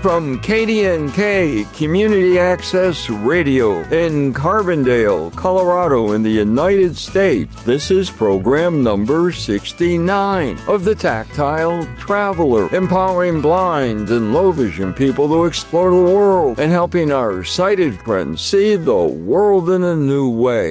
From KDNK Community Access Radio in Carbondale, Colorado in the United States, this is program number 69 of the Tactile Traveler, empowering blind and low vision people to explore the world and helping our sighted friends see the world in a new way.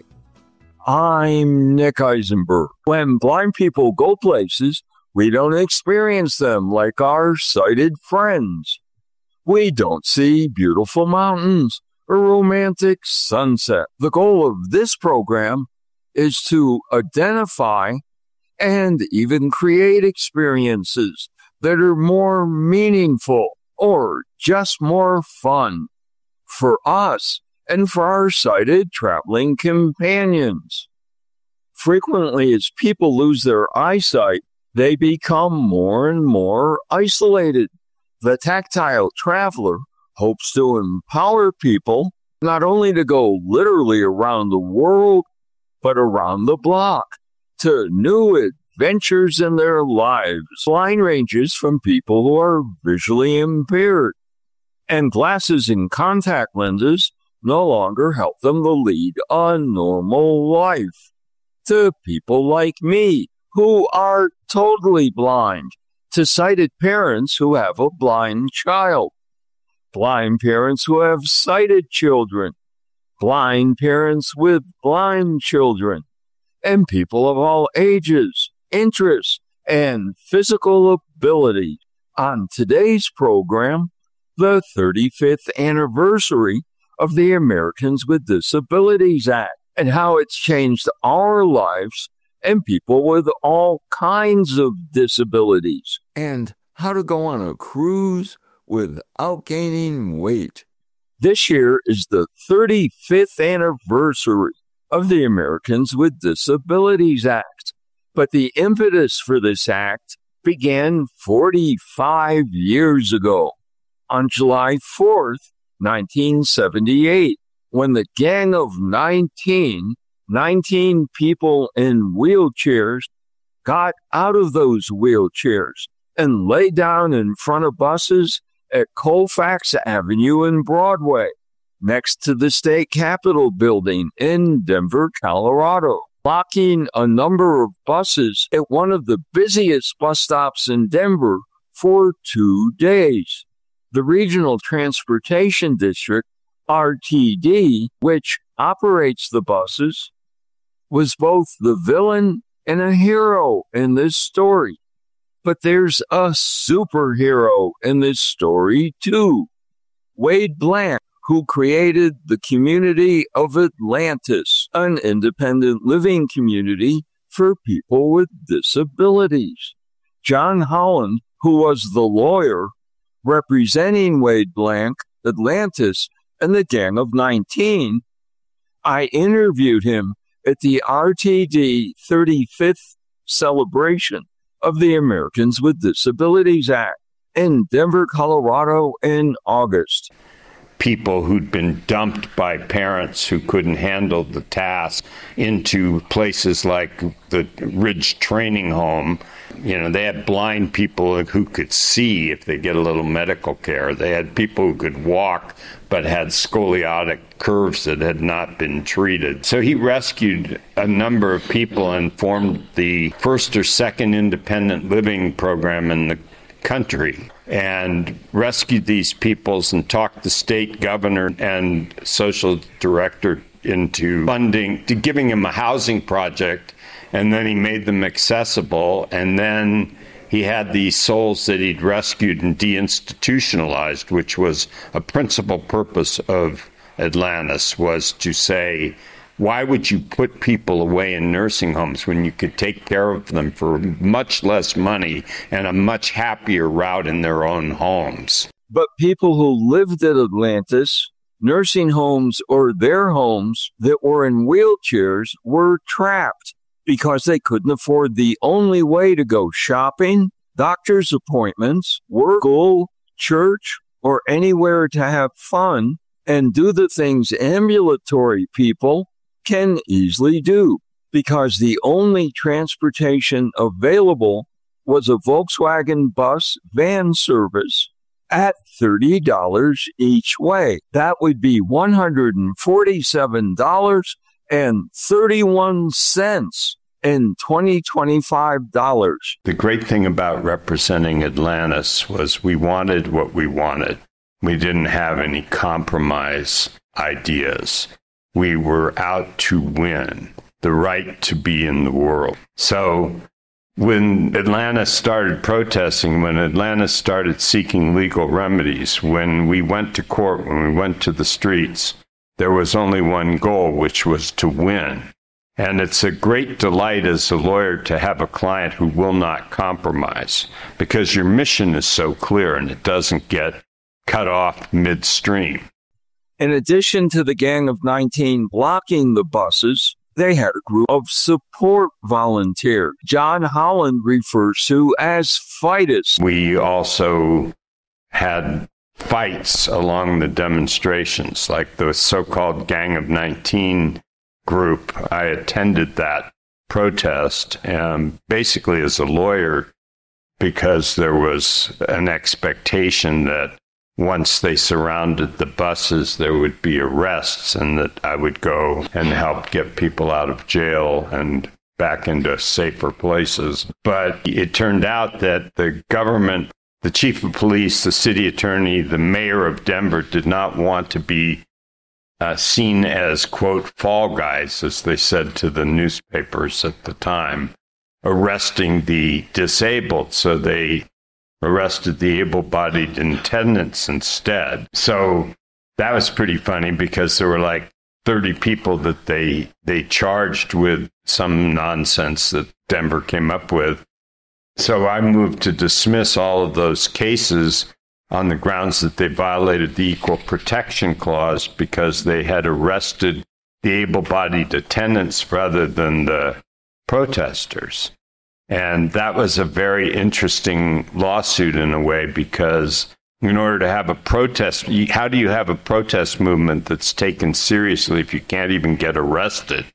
I'm Nick Eisenberg. When blind people go places, we don't experience them like our sighted friends. We don't see beautiful mountains or romantic sunset. The goal of this program is to identify and even create experiences that are more meaningful or just more fun for us and for our sighted traveling companions. Frequently, as people lose their eyesight, they become more and more isolated. The Tactile Traveler hopes to empower people not only to go literally around the world, but around the block to new adventures in their lives. Line ranges from people who are visually impaired, and glasses and contact lenses no longer help them to lead a normal life, to people like me who are totally blind, to sighted parents who have a blind child, blind parents who have sighted children, blind parents with blind children, and people of all ages, interests, and physical ability. On today's program, the 35th anniversary of the Americans with Disabilities Act and how it's changed our lives and people with all kinds of disabilities, and how to go on a cruise without gaining weight. This year is the 35th anniversary of the Americans with Disabilities Act, but the impetus for this act began 45 years ago, on July 4th, 1978, when the Gang of 19 people in wheelchairs got out of those wheelchairs and lay down in front of buses at Colfax Avenue and Broadway, next to the State Capitol building in Denver, Colorado, blocking a number of buses at one of the busiest bus stops in Denver for 2 days. The Regional Transportation District, RTD, which operates the buses, was both the villain and a hero in this story. But there's a superhero in this story, too. Wade Blank, who created the community of Atlantis, an independent living community for people with disabilities. John Holland, who was the lawyer representing Wade Blank, Atlantis, and the Gang of 19, I interviewed him at the RTD 35th celebration of the Americans with Disabilities Act in Denver, Colorado in August. People who'd been dumped by parents who couldn't handle the task into places like the Ridge Training Home. You know, they had blind people who could see if they get a little medical care. They had people who could walk but had scoliotic curves that had not been treated. So he rescued a number of people and formed the first or second independent living program in the country, and rescued these peoples and talked the state governor and social director into funding, to giving him a housing project, and then he made them accessible, and then he had these souls that he'd rescued and deinstitutionalized, which was a principal purpose of Atlantis, was to say, why would you put people away in nursing homes when you could take care of them for much less money and a much happier route in their own homes? But people who lived at Atlantis, nursing homes, or their homes that were in wheelchairs were trapped because they couldn't afford the only way to go shopping, doctor's appointments, work, school, church, or anywhere to have fun and do the things ambulatory people can easily do, because the only transportation available was a Volkswagen bus van service at $30 each way. That would be $147.31 in 2025 dollars. The great thing about representing Atlantis was we wanted what we wanted. We didn't have any compromise ideas. We were out to win the right to be in the world. So when Atlantis started protesting, when Atlantis started seeking legal remedies, when we went to court, when we went to the streets, there was only one goal, which was to win. And it's a great delight as a lawyer to have a client who will not compromise, because your mission is so clear and it doesn't get cut off midstream. In addition to the Gang of 19 blocking the buses, they had a group of support volunteers. John Holland refers to as fightists. We also had fights along the demonstrations, like the so-called Gang of 19 group. I attended that protest, basically as a lawyer, because there was an expectation that once they surrounded the buses, there would be arrests, and that I would go and help get people out of jail and back into safer places. But it turned out that the government, the chief of police, the city attorney, the mayor of Denver did not want to be seen as, quote, fall guys, as they said to the newspapers at the time, arresting the disabled. So they arrested the able-bodied attendants instead. So that was pretty funny, because there were like 30 people that they charged with some nonsense that Denver came up with. So I moved to dismiss all of those cases on the grounds that they violated the Equal Protection Clause, because they had arrested the able-bodied attendants rather than the protesters. And that was a very interesting lawsuit in a way, because in order to have a protest, how do you have a protest movement that's taken seriously if you can't even get arrested?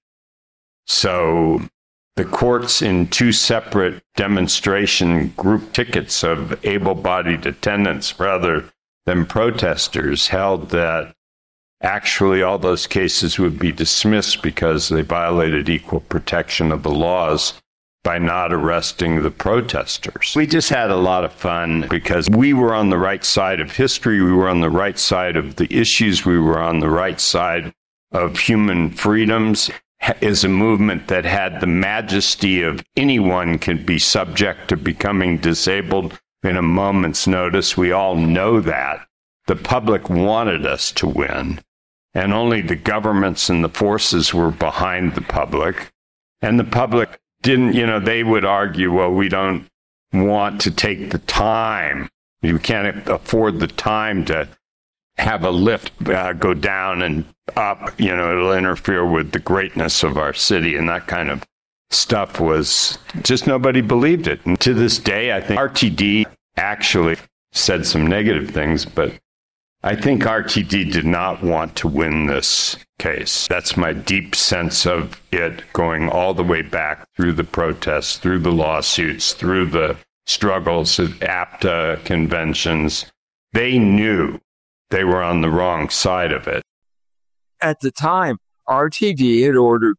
So the courts, in two separate demonstration group tickets of able-bodied attendants rather than protesters, held that actually all those cases would be dismissed because they violated equal protection of the laws by not arresting the protesters. We just had a lot of fun because we were on the right side of history. We were on the right side of the issues. We were on the right side of human freedoms. Is a movement that had the majesty of anyone can be subject to becoming disabled in a moment's notice. We all know that. The public wanted us to win, and only the governments and the forces were behind the public. And the public didn't, they would argue, well, we don't want to take the time. You can't afford the time to have a lift go down and up. It'll interfere with the greatness of our city, and that kind of stuff was just, nobody believed it. And to this day, I think RTD actually said some negative things, but I think RTD did not want to win this case. That's my deep sense of it, going all the way back through the protests, through the lawsuits, through the struggles at APTA conventions. They knew they were on the wrong side of it. At the time, RTD had ordered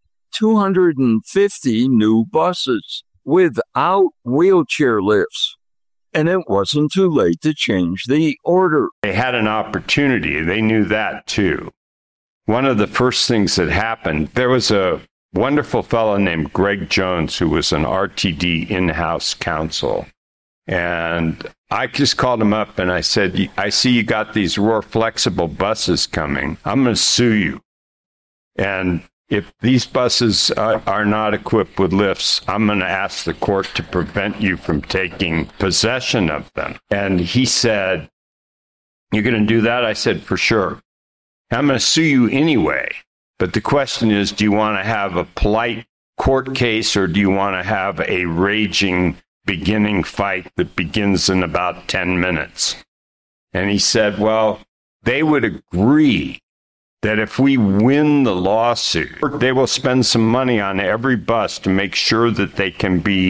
250 new buses without wheelchair lifts, and it wasn't too late to change the order. They had an opportunity. They knew that too. One of the first things that happened, there was a wonderful fellow named Greg Jones who was an RTD in-house counsel. And I just called him up and I said, I see you got these Roar flexible buses coming. I'm going to sue you. And if these buses are not equipped with lifts, I'm going to ask the court to prevent you from taking possession of them. And he said, you're going to do that? I said, for sure. I'm going to sue you anyway. But the question is, do you want to have a polite court case, or do you want to have a raging beginning fight that begins in about 10 minutes? And he said, well, they would agree that if we win the lawsuit, they will spend some money on every bus to make sure that they can be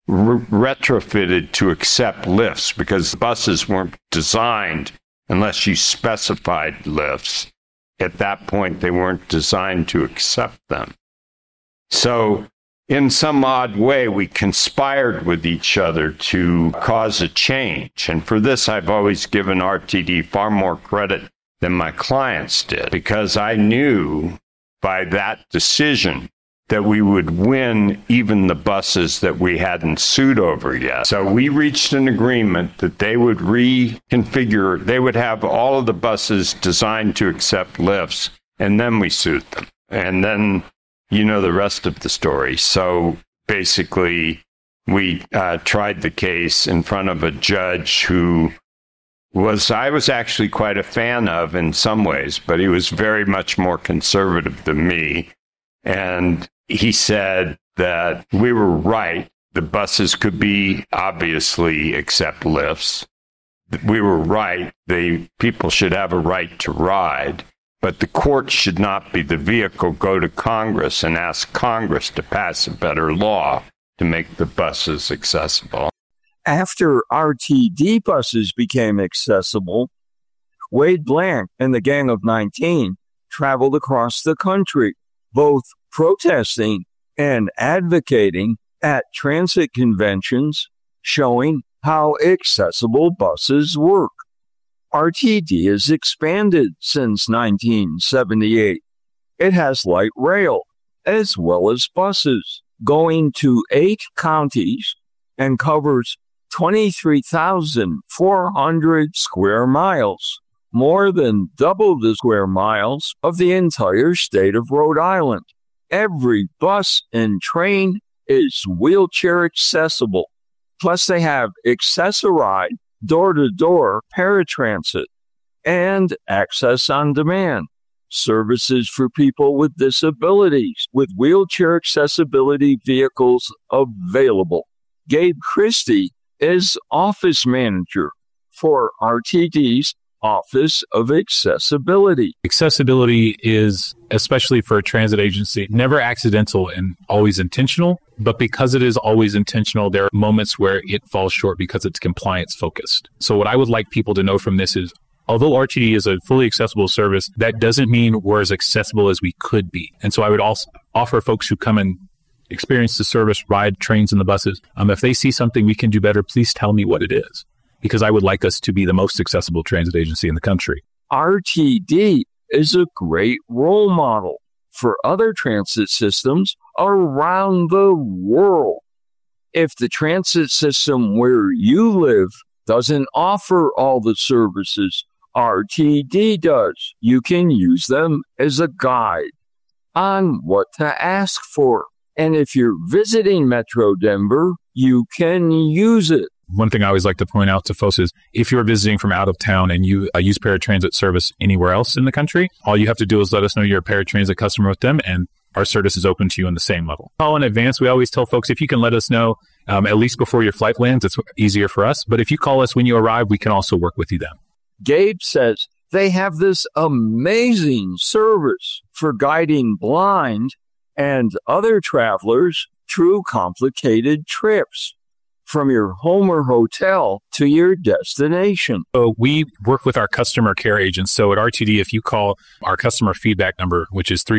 retrofitted to accept lifts because buses weren't designed unless you specified lifts. At that point, they weren't designed to accept them. So in some odd way, we conspired with each other to cause a change. And for this, I've always given RTD far more credit than my clients did, because I knew by that decision that we would win even the buses that we hadn't sued over yet. So we reached an agreement that they would reconfigure, they would have all of the buses designed to accept lifts, and then we sued them. And then you know the rest of the story. So basically, we tried the case in front of a judge who I was actually quite a fan of in some ways, but he was very much more conservative than me. And he said that we were right. The buses could be obviously accept lifts. We were right. People should have a right to ride. But the court should not be the vehicle. Go to Congress and ask Congress to pass a better law to make the buses accessible. After RTD buses became accessible, Wade Blank and the Gang of 19 traveled across the country, both protesting and advocating at transit conventions, showing how accessible buses work. RTD has expanded since 1978. It has light rail as well as buses, going to 8 counties and covers 23,400 square miles, more than double the square miles of the entire state of Rhode Island. Every bus and train is wheelchair accessible. Plus, they have Access-a-Ride, door-to-door paratransit, and Access on Demand, services for people with disabilities, with wheelchair accessibility vehicles available. Gabe Christie is office manager for RTD's Office of Accessibility. Accessibility is, especially for a transit agency, never accidental and always intentional. But because it is always intentional, there are moments where it falls short because it's compliance focused. So what I would like people to know from this is, although RTD is a fully accessible service, that doesn't mean we're as accessible as we could be. And so I would also offer folks who come and experience the service, ride trains and the buses, if they see something we can do better, please tell me what it is, because I would like us to be the most accessible transit agency in the country. RTD is a great role model for other transit systems around the world. If the transit system where you live doesn't offer all the services RTD does, you can use them as a guide on what to ask for. And if you're visiting Metro Denver, you can use it. One thing I always like to point out to folks is if you're visiting from out of town and you use paratransit service anywhere else in the country, all you have to do is let us know you're a paratransit customer with them, and our service is open to you on the same level. Call in advance. We always tell folks, if you can let us know at least before your flight lands, it's easier for us. But if you call us when you arrive, we can also work with you then. Gabe says they have this amazing service for guiding blind and other travelers through complicated trips from your home or hotel to your destination. So we work with our customer care agents. So at RTD, if you call our customer feedback number, which is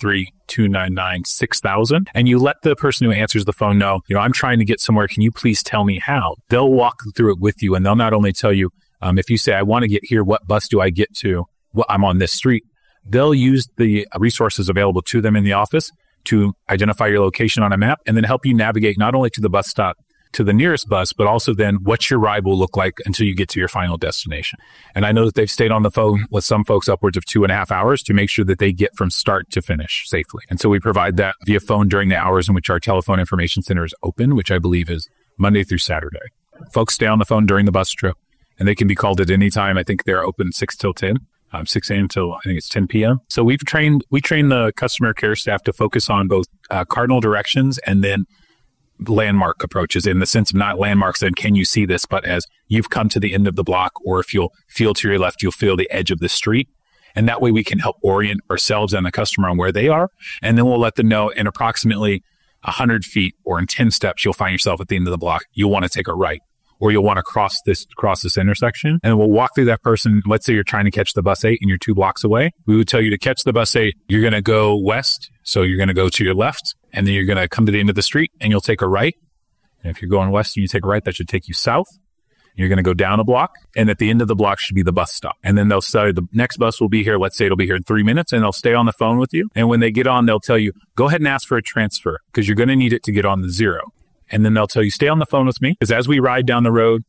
303-299-6000, and you let the person who answers the phone know, I'm trying to get somewhere. Can you please tell me how? They'll walk through it with you, and they'll not only tell you, if you say, I want to get here, what bus do I get to? Well, I'm on this street. They'll use the resources available to them in the office to identify your location on a map and then help you navigate not only to the bus stop, to the nearest bus, but also then what your ride will look like until you get to your final destination. And I know that they've stayed on the phone with some folks upwards of 2.5 hours to make sure that they get from start to finish safely. And so we provide that via phone during the hours in which our telephone information center is open, which I believe is Monday through Saturday. Folks stay on the phone during the bus trip, and they can be called at any time. I think they're open 6 till 10. 6 a.m. till I think it's 10 p.m. So we train the customer care staff to focus on both cardinal directions and then landmark approaches, in the sense of not landmarks and can you see this, but as you've come to the end of the block, or if you'll feel to your left, you'll feel the edge of the street. And that way we can help orient ourselves and the customer on where they are. And then we'll let them know in approximately 100 feet or in 10 steps, you'll find yourself at the end of the block. You'll want to take a right, or you'll want to cross this intersection. And we'll walk through that person. Let's say you're trying to catch the bus 8 and you're 2 blocks away. We would tell you to catch the bus 8. You're going to go west. So you're going to go to your left, and then you're going to come to the end of the street and you'll take a right. And if you're going west and you take a right, that should take you south. You're going to go down a block, and at the end of the block should be the bus stop. And then they'll say the next bus will be here. Let's say it'll be here in 3 minutes, and they'll stay on the phone with you. And when they get on, they'll tell you, go ahead and ask for a transfer because you're going to need it to get on the 0. And then they'll tell you, stay on the phone with me, because as we ride down the road,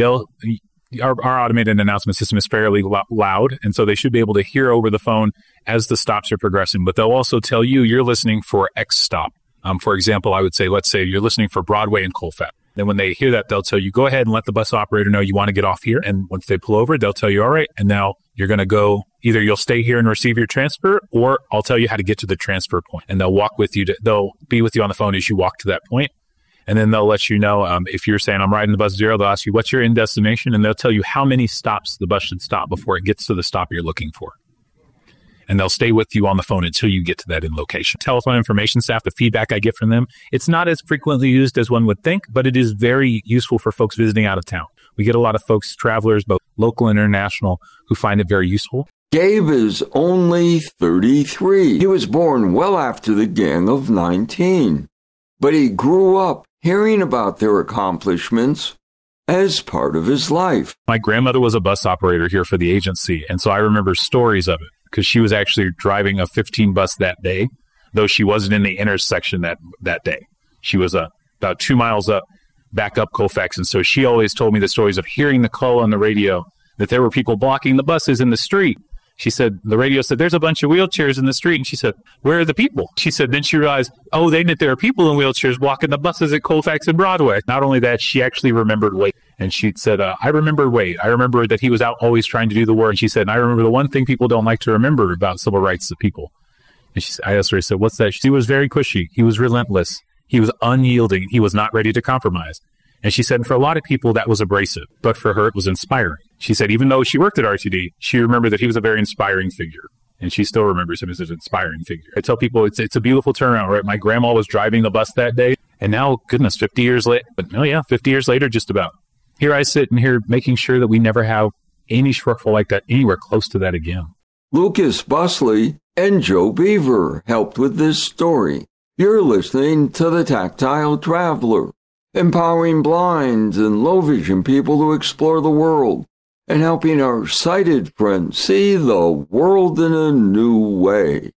our automated announcement system is fairly loud, and so they should be able to hear over the phone as the stops are progressing. But they'll also tell you you're listening for X stop. For example, I would say, let's say you're listening for Broadway and Colfax. Then when they hear that, they'll tell you, go ahead and let the bus operator know you want to get off here. And once they pull over, they'll tell you, all right, and now you're going to go, either you'll stay here and receive your transfer, or I'll tell you how to get to the transfer point. And they'll walk with you, they'll be with you on the phone as you walk to that point. And then they'll let you know, if you're saying I'm riding the bus 0, they'll ask you, what's your end destination? And they'll tell you how many stops the bus should stop before it gets to the stop you're looking for. And they'll stay with you on the phone until you get to that end location. Telephone information staff, the feedback I get from them, it's not as frequently used as one would think, but it is very useful for folks visiting out of town. We get a lot of folks, travelers, both local and international, who find it very useful. Gabe is only 33. He was born well after the Gang of 19, but he grew up hearing about their accomplishments as part of his life. My grandmother was a bus operator here for the agency, and so I remember stories of it, because she was actually driving a 15 bus that day, though she wasn't in the intersection that day. She was about 2 miles back up Colfax, and so she always told me the stories of hearing the call on the radio that there were people blocking the buses in the street. She said, the radio said, there's a bunch of wheelchairs in the street. And she said, where are the people? She said, then she realized, there are people in wheelchairs walking the buses at Colfax and Broadway. Not only that, she actually remembered Wade. And she said, I remember Wade. I remember that he was out always trying to do the work. And she said, and I remember the one thing people don't like to remember about civil rights of people. And I asked her, I said, what's that? She was very cushy. He was relentless. He was unyielding. He was not ready to compromise. And she said, for a lot of people, that was abrasive. But for her, it was inspiring. She said, even though she worked at RTD, she remembered that he was a very inspiring figure. And she still remembers him as an inspiring figure. I tell people it's a beautiful turnaround, right? My grandma was driving the bus that day. And now, goodness, 50 years later, 50 years later, just about. Here I sit and here making sure that we never have any shortfall like that anywhere close to that again. Lucas Busley and Joe Beaver helped with this story. You're listening to The Tactile Traveler, empowering blind and low vision people to explore the world and helping our sighted friends see the world in a new way.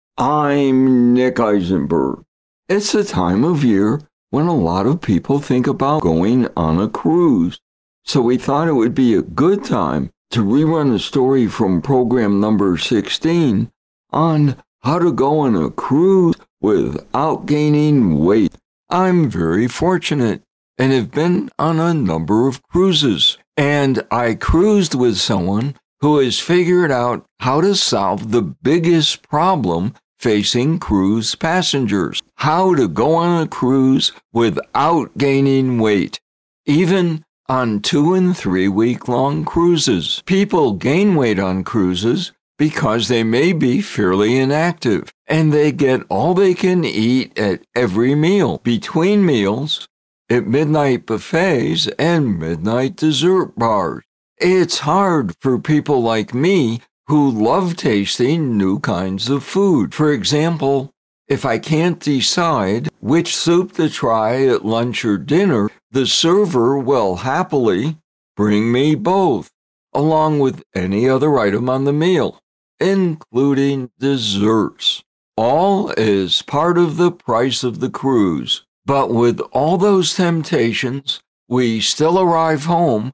I'm Nick Eisenberg. It's the time of year when a lot of people think about going on a cruise, so we thought it would be a good time to rerun a story from program number 16 on how to go on a cruise without gaining weight. I'm very fortunate and have been on a number of cruises, and I cruised with someone who has figured out how to solve the biggest problem facing cruise passengers: how to go on a cruise without gaining weight. Even on 2 and 3 week long cruises, people gain weight on cruises because they may be fairly inactive, and they get all they can eat at every meal, between meals, at midnight buffets, and midnight dessert bars. It's hard for people like me who love tasting new kinds of food. For example, if I can't decide which soup to try at lunch or dinner, the server will happily bring me both, along with any other item on the meal, including desserts. All is part of the price of the cruise. But with all those temptations, we still arrive home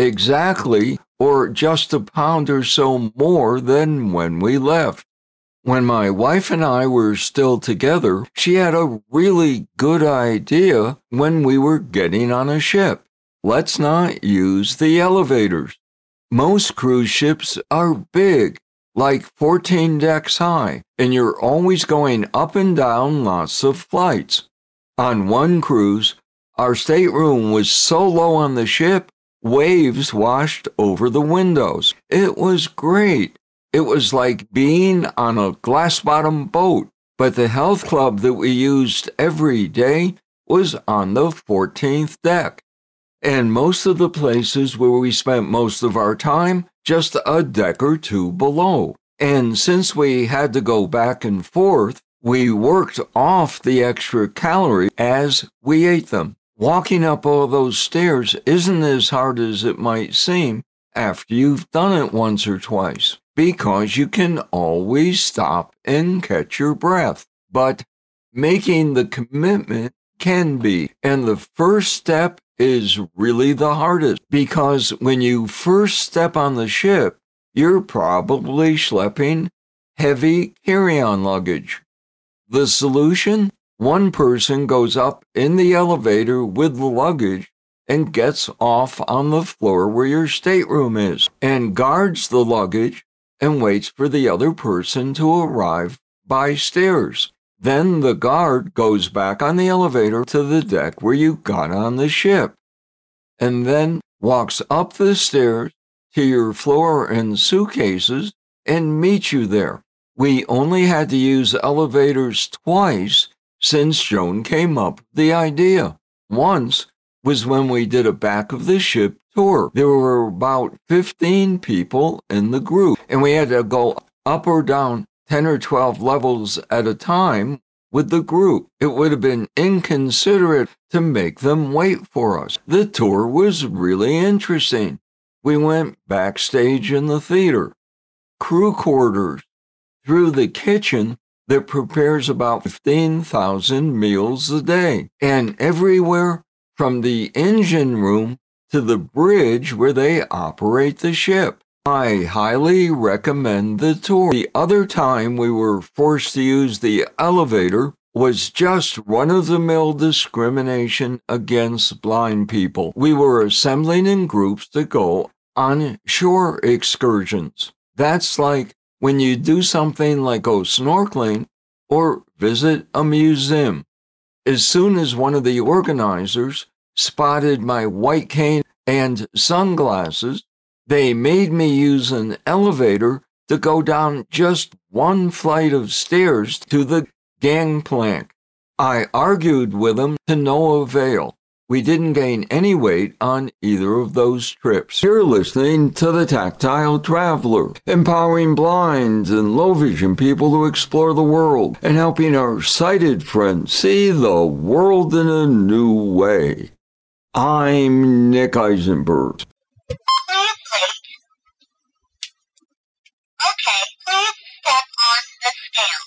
exactly or just a pound or so more than when we left. When my wife and I were still together, she had a really good idea when we were getting on a ship. Let's not use the elevators. Most cruise ships are big, like 14 decks high, and you're always going up and down lots of flights. On one cruise, our stateroom was so low on the ship, waves washed over the windows. It was great. It was like being on a glass-bottom boat, but the health club that we used every day was on the 14th deck. And most of the places where we spent most of our time, just a deck or two below. And since we had to go back and forth, we worked off the extra calorie as we ate them. Walking up all those stairs isn't as hard as it might seem after you've done it once or twice, because you can always stop and catch your breath. But making the commitment can be. And the first step is really the hardest, because when you first step on the ship, you're probably schlepping heavy carry-on luggage. The solution? One person goes up in the elevator with the luggage and gets off on the floor where your stateroom is and guards the luggage and waits for the other person to arrive by stairs. Then the guard goes back on the elevator to the deck where you got on the ship, and then walks up the stairs to your floor and suitcases and meets you there. We only had to use elevators twice since Joan came up with the idea. Once was when we did a back of the ship tour. There were about 15 people in the group, and we had to go up or down 10 or 12 levels at a time with the group. It would have been inconsiderate to make them wait for us. The tour was really interesting. We went backstage in the theater, crew quarters, through the kitchen that prepares about 15,000 meals a day, and everywhere from the engine room to the bridge where they operate the ship. I highly recommend the tour. The other time we were forced to use the elevator was just run-of-the-mill discrimination against blind people. We were assembling in groups to go on shore excursions. That's like when you do something like go snorkeling or visit a museum. As soon as one of the organizers spotted my white cane and sunglasses, they made me use an elevator to go down just one flight of stairs to the gangplank. I argued with them to no avail. We didn't gain any weight on either of those trips. You're listening to The Tactile Traveler, empowering blind and low vision people to explore the world and helping our sighted friends see the world in a new way. I'm Nick Eisenberg. Okay, please step on the scale.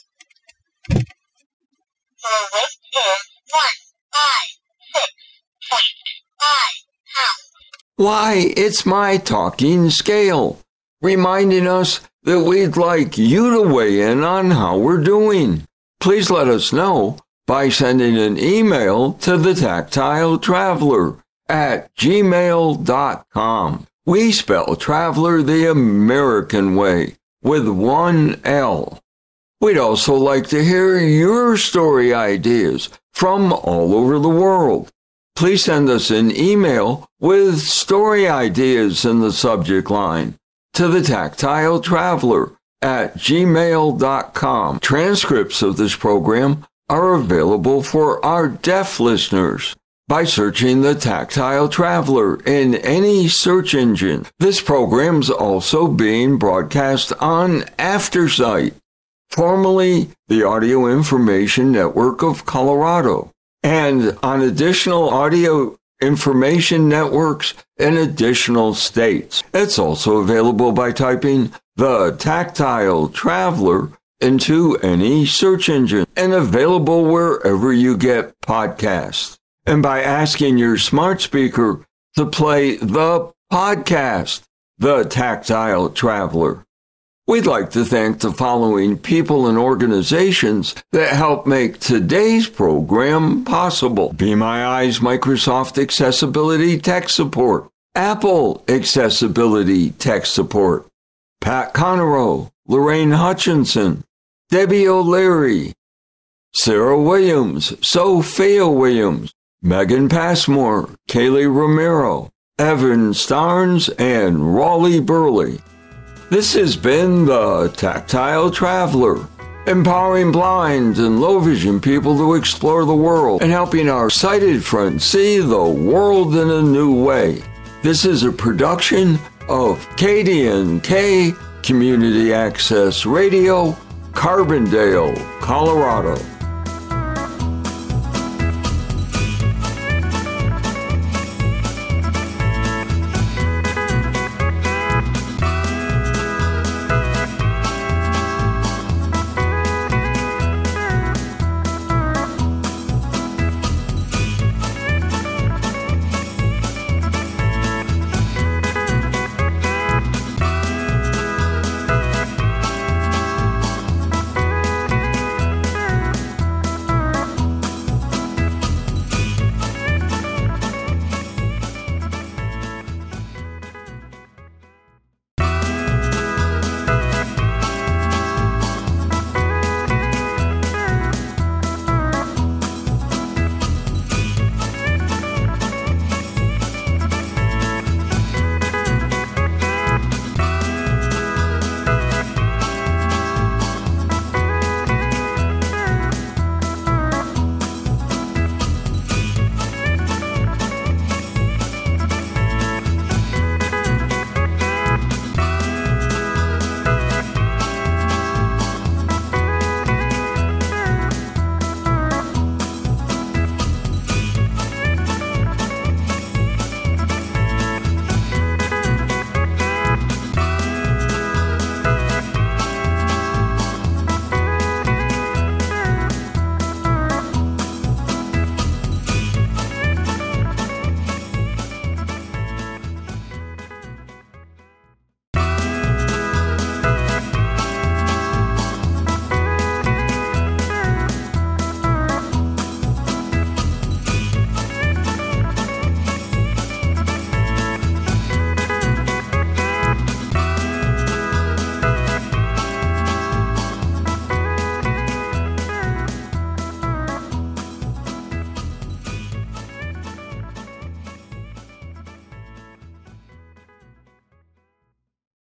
Your weight is 156.5 pounds. Why, it's my talking scale, reminding us that we'd like you to weigh in on how we're doing. Please let us know by sending an email to thetactiletraveler@gmail.com. We spell traveler the American way, with one L. We'd also like to hear your story ideas from all over the world. Please send us an email with story ideas in the subject line to thetactiletraveler@gmail.com. Transcripts of this program are available for our deaf listeners by searching The Tactile Traveler in any search engine. This program's also being broadcast on AfterSight, formerly the Audio Information Network of Colorado, and on additional audio information networks in additional states. It's also available by typing The Tactile Traveler into any search engine and available wherever you get podcasts. And by asking your smart speaker to play the podcast, The Tactile Traveler. We'd like to thank the following people and organizations that help make today's program possible. Be My Eyes Microsoft Accessibility Tech Support, Apple Accessibility Tech Support, Pat Conroe, Lorraine Hutchinson, Debbie O'Leary, Sarah Williams, Sophia Williams, Megan Passmore, Kaylee Romero, Evan Starnes, and Raleigh Burley. This has been The Tactile Traveler, empowering blind and low vision people to explore the world and helping our sighted friends see the world in a new way. This is a production of KDNK Community Access Radio, Carbondale, Colorado.